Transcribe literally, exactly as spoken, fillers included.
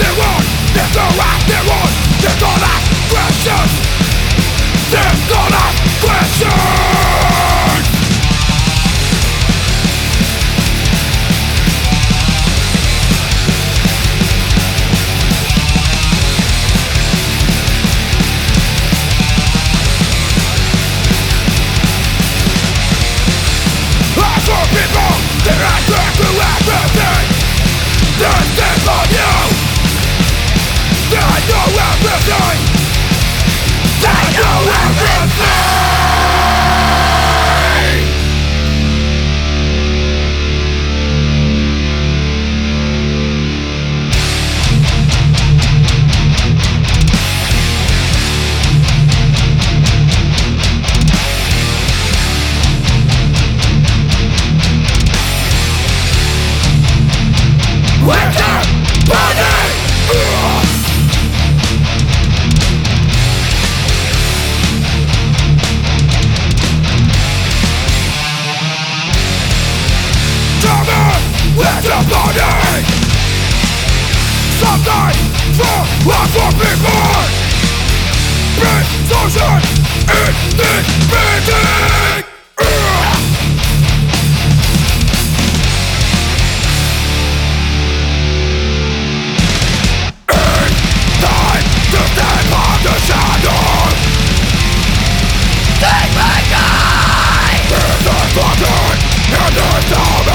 With your body, something for what for people. Presumption in this meeting. It's time to step on the shadows. Take my guide. There's a fucking in the stomach.